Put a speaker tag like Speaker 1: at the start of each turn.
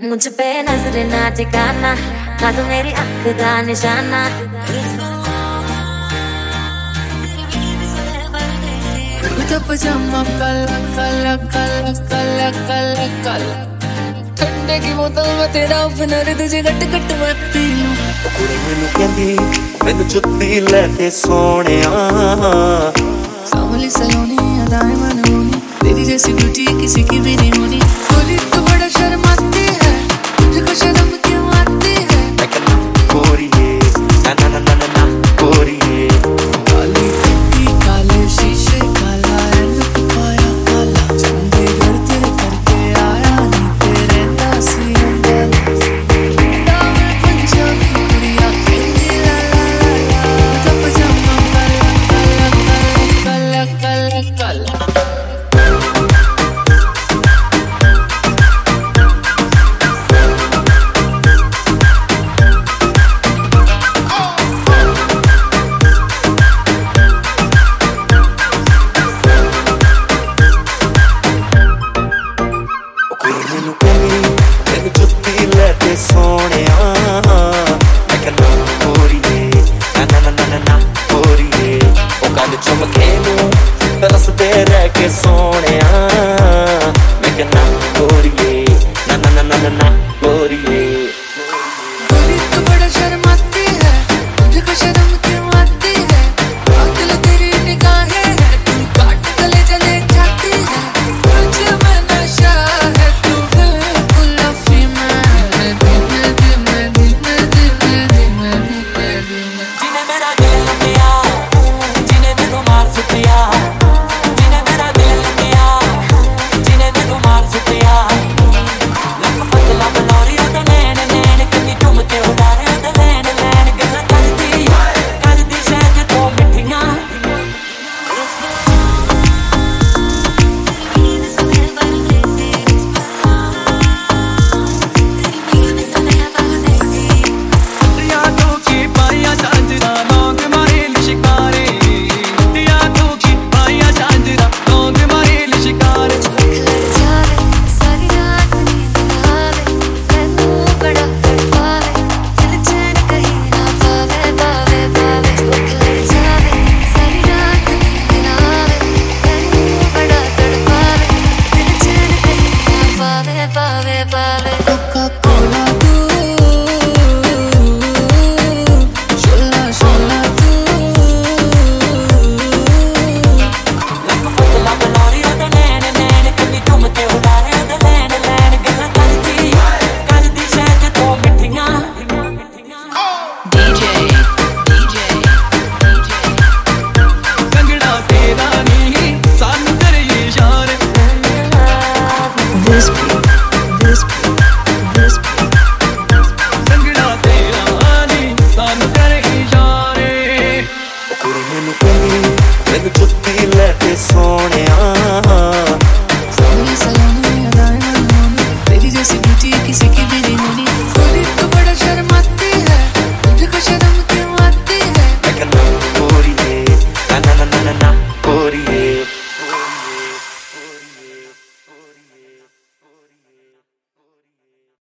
Speaker 1: मुझ पे नजर ना टिकाना, ना तू मेरी अख दा निशाना।
Speaker 2: कुर्ता पजामा काला काला काला काला काला काला, ठंडे की बोतल में तेरा ओपनर तुझे गट गट मारती हूँ।
Speaker 3: कुड़ी मैनू कहंदी मैनू जुत्ती लेके सोहणिया,
Speaker 2: सांवली सलोनी अदाएं मनमोनी, तेरी जैसी ब्यूटी किसी की भी नहीं होनी। बोली तो बड़ा शर्माती है, तुझको शर्म क्यों आती है?
Speaker 3: मैं कहना गोरिये ना ना ना ना ना गोरिये,
Speaker 2: काली टट्टी काले शीशे काला रंग पाया काला, चंडीगढ़ तेरे करके आया नी तेरे दासी अंबाला। डावे पंजाबी कुड़िया कहंदी ला ला ला ला, कुर्ता पजामा काला काला काला काला काला काला।
Speaker 3: मैनू जुत्ती लेके सोहणिया, मैं कहना गोरिये ना ना ना ना ना गोरिये, ओ गल चुमके नू तरसदे रह के सोहणिया, मैं कहना गोरिये ना ना ना ना ना गोरिये।
Speaker 2: बोली तो बड़ा शर्माती है, तुझको शर्म क्यों आती है? कातिल तेरी निगाहें हैं, तू काट गले जले जाती है। तुझ में नशा है, तू बिल्कुल अफीम है। धीमे धीमे धीमे धीमे धीमे धीमे धीमे
Speaker 4: जिने मेरा दिल लुटिया, जिने मैनू मार सुटिया, जिने मेरा दिल लुटिया, जिने मैनू मार सुटिया। लक पतला बनौरी ओदे नैन नैन, कन्नी झुम के उडारे ओदे लैन लैन, गल्लां करदी शहद तो मिठियां।
Speaker 2: कोका-कोला तू, शोला शोला तू।
Speaker 4: लक पतला बनौरी ओदे नैन नैन, कन्नी झुम के उडारे ओदे लैन लैन, गल्लां करदी शहद तो मिठियां।
Speaker 5: कंगड़ा तेरा नहीं सानू करे इशारे, कंगड़ा तेरा नहीं सानू करे इशारे।
Speaker 3: कुड़ी मैनू कहंदी मैनू जुत्ती लेके सोहणिया,
Speaker 2: सांवली सलोनी